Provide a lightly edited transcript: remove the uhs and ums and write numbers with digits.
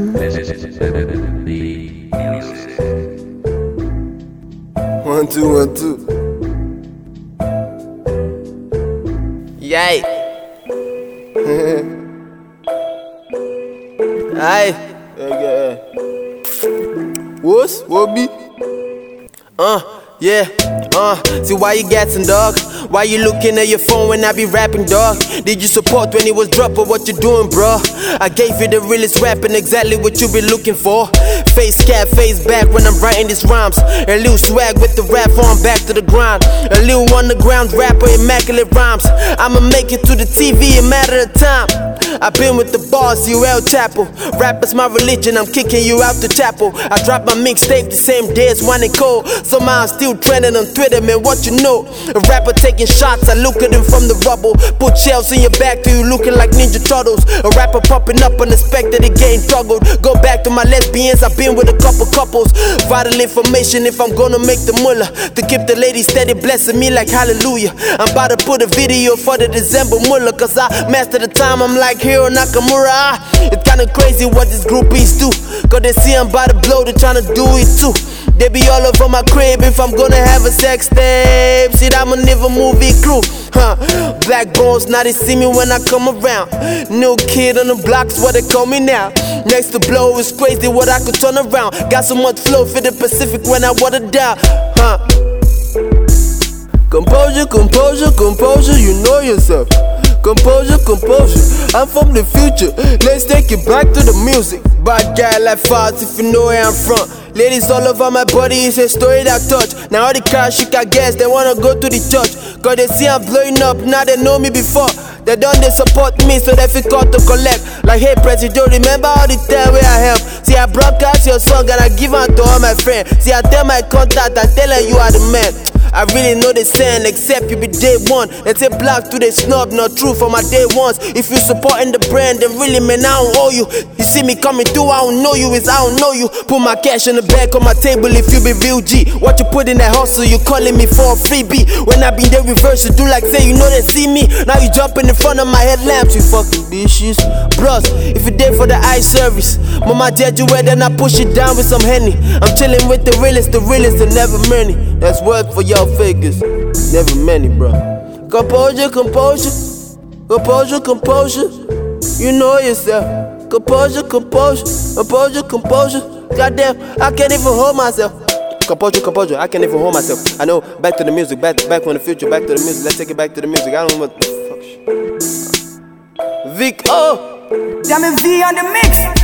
One, two, 1, 2. Yay. Aye. Okay. What's what be? Yeah. See why you gassing, dog? Why you looking at your phone when I be rapping, dog? Did you support when it was dropped or what you doing, bro? I gave you the realest rapping, exactly what you been looking for. Face cap, face back when I'm writing these rhymes. A little swag with the rap on, back to the grind. A little underground rapper, immaculate rhymes. I'ma make it to the TV, a matter of time. I've been with the boss, you El Chapo. Rappers my religion, I'm kicking you out the chapel. I dropped my mixtape the same day as One and Cold. Somehow I'm still trending on Twitter, man, what you know? A rapper taking shots, I look at him from the rubble. Put shells in your back till you looking like Ninja Turtles. A rapper popping up unexpected, it getting struggled. Go back to my lesbians, I've been with a couple couples. Vital information if I'm gonna make the mullah. To keep the ladies steady blessing me like hallelujah. I'm about to put a video for the December mullah. Cause I master the time, I'm like Hero Nakamura. It's kinda crazy what these groupies do. Cause they see I'm about to blow, they tryna do it too. They be all over my crib if I'm gonna have a sex tape. See, I'm a never movie crew. Black bones, now they see me when I come around. New kid on the block's what they call me now. Next to blow is crazy what I could turn around. Got so much flow for the Pacific when I water down. Composure, composure, composure, you know yourself. Composure, composure, I'm from the future. Let's take it back to the music. Bad guy like Foz if you know where I'm from. Ladies all over my body, it's a story that touch. Now all the cars shake, I guess they wanna go to the church. Cause they see I'm blowing up, now they know me before. They done they support me, so they feel called to collect. Like, hey president, remember all the time where I help. See, I broadcast your song and I give out to all my friends. See, I tell my contact, I tell her you are the man. I really know the saying, except you be day one. They say black to the snub, not true for my day ones. If you supporting the brand, then really man, I don't owe you. You see me coming through, I don't know you, it's I don't know you. Put my cash in the back on my table if you be real G. What you put in that hustle, you calling me for a freebie. When I been there reverse, you do like say you know they see me. Now you jumping in front of my headlamps, you fucking bitches. Bros, if you there for the eye service, mama judge you where then I push it down with some Henny. I'm chilling with the realest, and never many. That's word for y'all figures, never many, bro. Composure, composure, composure, composure, you know yourself. Composure, composure, composure, composure. Goddamn, I can't even hold myself. Composure, composure, I can't even hold myself. I know, back to the music, back from the future, back to the music. Let's take it back to the music. I don't know what the fuck. Vic, Damn it, V on the mix.